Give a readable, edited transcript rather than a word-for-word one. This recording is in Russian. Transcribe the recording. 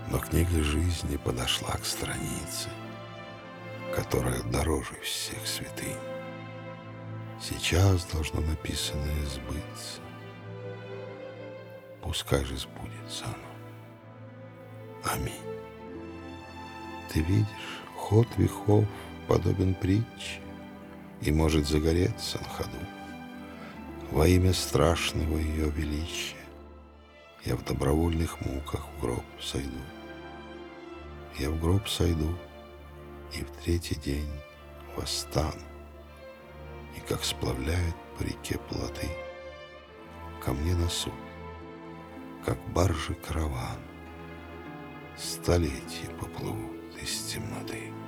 Но книга жизни подошла к странице, которая дороже всех святынь. Сейчас должно написанное сбыться. Пускай же сбудется оно. Аминь. Ты видишь, ход веков подобен притче и может загореться на ходу. Во имя страшного ее величия я в добровольных муках в гроб сойду. Я в гроб сойду и в третий день восстану. И как сплавляют по реке плоты, ко мне на суд, как баржи караван, столетия поплывут из темноты.